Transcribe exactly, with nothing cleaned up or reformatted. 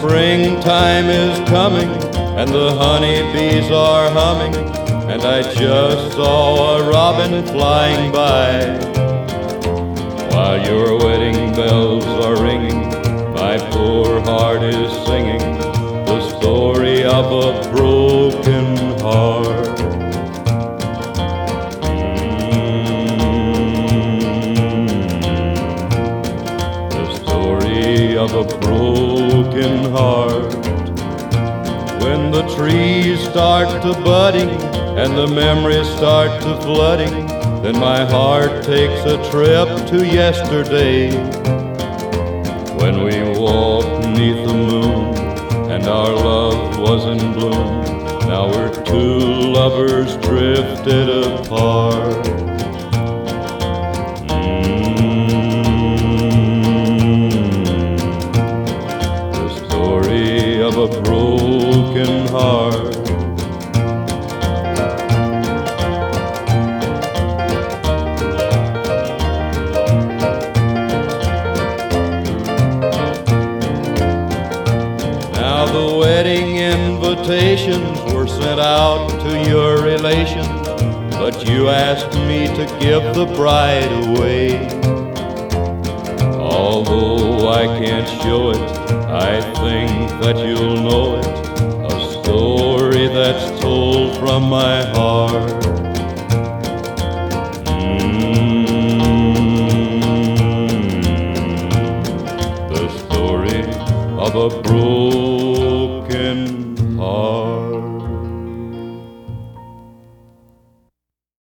springtime is coming and the honeybees are humming, and I just saw a robin flying by. While your wedding bells are ringing, my poor heart is singing the story of a broken heart. Of a broken heart. When the trees start to budding and the memories start to flooding, then my heart takes a trip to yesterday, when we walked neath the moon and our love was in bloom. Now we're two lovers drifted apart. Of a broken heart. Now the wedding invitations were sent out to your relations, but you asked me to give the bride away. Although I can't show it, I think that you'll know it, a story that's told from my heart. Mm, the story of a broken heart.